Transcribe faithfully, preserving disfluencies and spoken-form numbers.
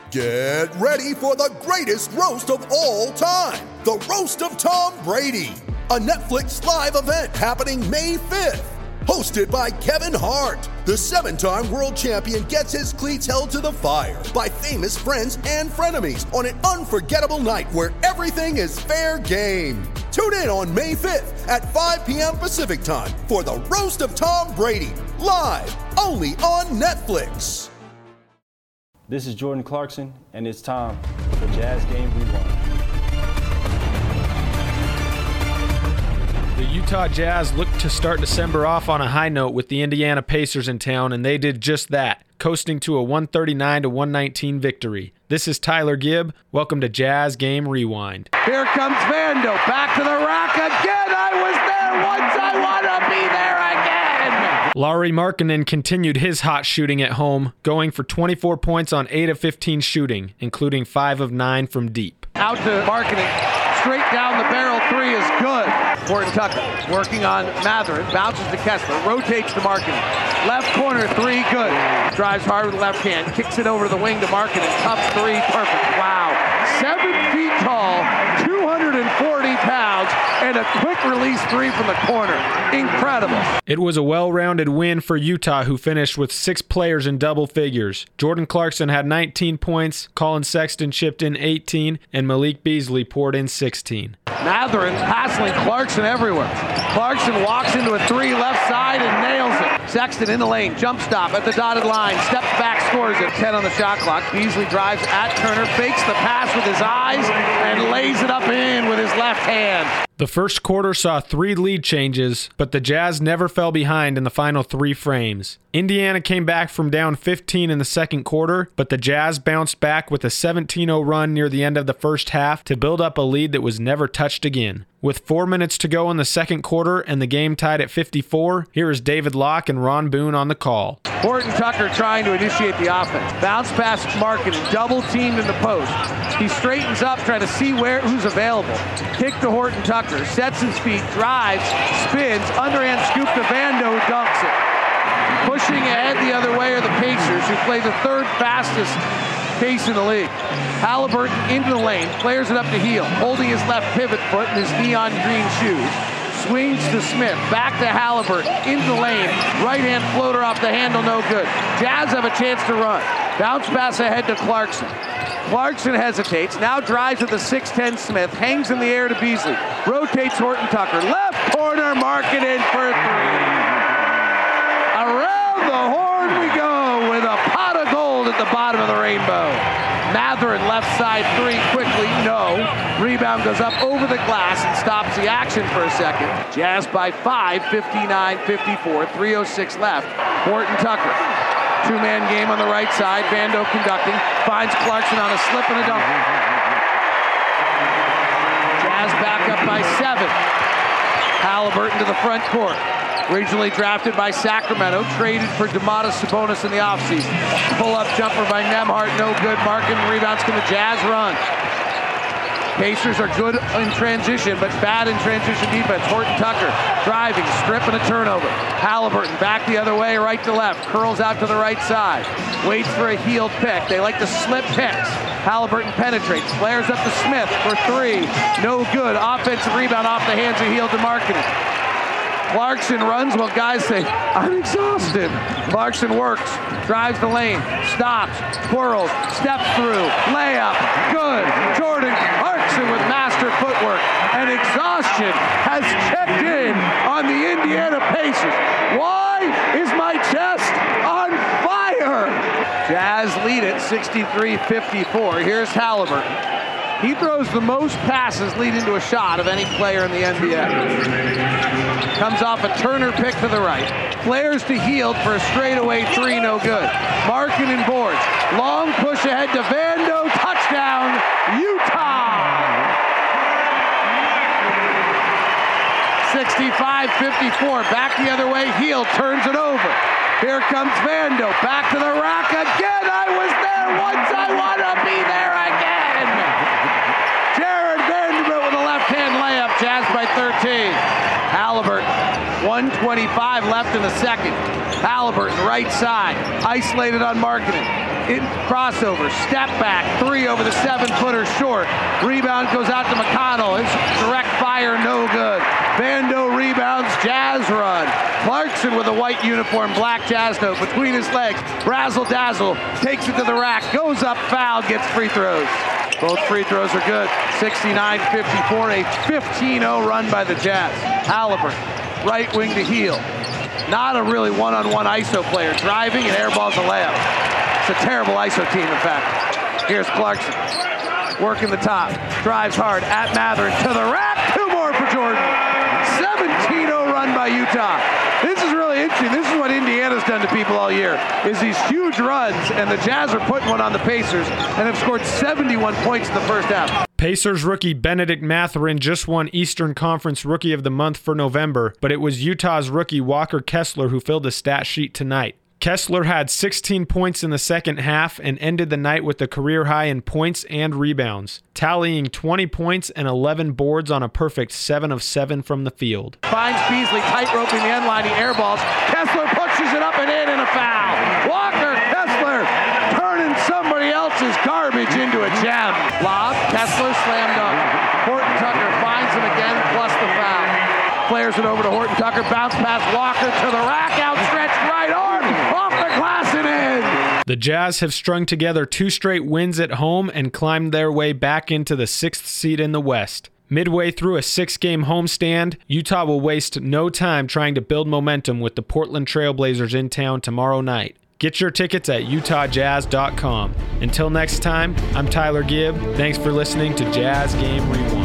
Get ready for the greatest roast of all time, the Roast of Tom Brady, a Netflix live event happening May fifth. Hosted by Kevin Hart, the seven-time world champion gets his cleats held to the fire by famous friends and frenemies on an unforgettable night where everything is fair game. Tune in on May fifth at five p.m. Pacific time for the Roast of Tom Brady, live only on Netflix. This is Jordan Clarkson, and it's time for Jazz Game Rewind. The Utah Jazz looked to start December off on a high note with the Indiana Pacers in town, and they did just that, coasting to a one thirty-nine to one nineteen victory. This is Tyler Gibb. Welcome to Jazz Game Rewind. Here comes Vando, back to the rack again. I was there once, I want to be there again. Lauri Markkanen continued his hot shooting at home, going for twenty-four points on eight of fifteen shooting, including five of nine from deep. Out to Markkanen, straight down the barrel, three is good. Horton Tucker working on Mathurin, bounces to Kessler, rotates to Markkanen. Left corner, three, good. Drives hard with the left hand, kicks it over the wing to Markkanen, tough three, perfect. Wow. Seven feet tall, two hundred forty pounds, and a quick release three from the corner. Incredible. It was a well-rounded win for Utah, who finished with six players in double figures. Jordan Clarkson had nineteen points, Colin Sexton chipped in eighteen, and Malik Beasley poured in sixteen. Mathurin hassling Clarkson everywhere. Clarkson walks into a three left side and nails it. Sexton in the lane, jump stop at the dotted line, steps back, scores it. ten on the shot clock. Beasley drives at Turner, fakes the pass with his eyes, and lays it up in with his left hand. The first quarter saw three lead changes, but the Jazz never fell behind in the final three frames. Indiana came back from down fifteen in the second quarter, but the Jazz bounced back with a seventeen oh run near the end of the first half to build up a lead that was never touched again. With four minutes to go in the second quarter and the game tied at fifty-four, here is David Locke and Ron Boone on the call. Horton Tucker trying to initiate the offense. Bounce past Markkanen, double teamed in the post. He straightens up, trying to see where who's available. Kick to Horton Tucker, sets his feet, drives, spins, underhand scoop to Vando, who dunks it. Pushing ahead the other way are the Pacers, who play the third fastest pace in the league. Halliburton into the lane, flares it up to Hield, holding his left pivot foot in his neon green shoes. Swings to Smith, back to Halliburton, into the lane, right-hand floater off the handle, no good. Jazz have a chance to run. Bounce pass ahead to Clarkson. Clarkson hesitates, now drives with the six ten Smith, hangs in the air to Beasley, rotates Horton Tucker, left corner, Markkanen for three. Around the horn we go with a pot of gold at the bottom of the rainbow. Mathurin left side three quickly, no. Rebound goes up over the glass and stops the action for a second. Jazz by five, fifty-nine fifty-four, three oh six left. Horton Tucker, two-man game on the right side. Vando conducting, finds Clarkson on a slip and a dunk. Jazz back up by seven. Halliburton to the front court. Originally drafted by Sacramento, traded for Domantas Sabonis in the offseason. Pull-up jumper by Nembhard, no good. Markkanen rebounds, can the Jazz run? Pacers are good in transition, but bad in transition defense. Horton Tucker driving, strip and a turnover. Halliburton back the other way, right to left, curls out to the right side. Waits for a Hield pick. They like to slip picks. Halliburton penetrates, flares up to Smith for three. No good. Offensive rebound off the hands of Hield to Markkanen. Clarkson runs while guys say, I'm exhausted. Clarkson works, drives the lane, stops, twirls, steps through, layup, good. Jordan Clarkson with master footwork, and exhaustion has checked in on the Indiana Pacers. Why is my chest on fire? Jazz lead it sixty-three fifty-four. Here's Halliburton. He throws the most passes leading to a shot of any player in the N B A. Comes off a Turner pick to the right. Flares to Hield for a straightaway three, no good. Markkanen boards. Long push ahead to Vando. Touchdown, Utah! sixty-five fifty-four. Back the other way. Hield turns it over. Here comes Vando. Back to the rack again. I was there once. I want to be there again. Jared Vanderbilt with a left-hand layup. Jazz by thirteen. Halliburton, one twenty-five left in the second. Halliburton, right side, isolated on Markkanen. in crossover, step back, three over the seven-footer short. Rebound goes out to McConnell. His direct fire, no good. Vando rebounds, Jazz run. Clarkson with a white uniform, black Jazz note between his legs. Razzle dazzle, takes it to the rack, goes up, foul, gets free throws. Both free throws are good. sixty-nine fifty-four, a fifteen oh run by the Jazz. Halliburton, right wing to Heel. Not a really one-on-one I S O player. Driving and airballs a layup. It's a terrible I S O team, in fact. Here's Clarkson, working the top. Drives hard at Mathurin to the rack. Two more for Jordan. seventeen oh run by Utah. This is really interesting. This is what Indiana's done to people all year, is these huge runs, and the Jazz are putting one on the Pacers and have scored seventy-one points in the first half. Pacers rookie Benedict Mathurin just won Eastern Conference Rookie of the Month for November, but it was Utah's rookie Walker Kessler who filled the stat sheet tonight. Kessler had sixteen points in the second half and ended the night with a career high in points and rebounds, tallying twenty points and eleven boards on a perfect seven of seven from the field. Finds Beasley tight-roping the end line, he airballs. Kessler pushes it up and in and a foul. Walker Kessler turning somebody else's garbage into a gem. Lob, Kessler slam dunk. Horton Tucker finds him again, plus the foul. Flares it over to Horton Tucker, bounce pass Walker to the rack, outstretched right arm, off the glass and in. The Jazz have strung together two straight wins at home and climbed their way back into the sixth seed in the West. Midway through a six-game homestand, Utah will waste no time trying to build momentum with the Portland Trail Blazers in town tomorrow night. Get your tickets at utah jazz dot com. Until next time, I'm Tyler Gibb. Thanks for listening to Jazz Game Rewind.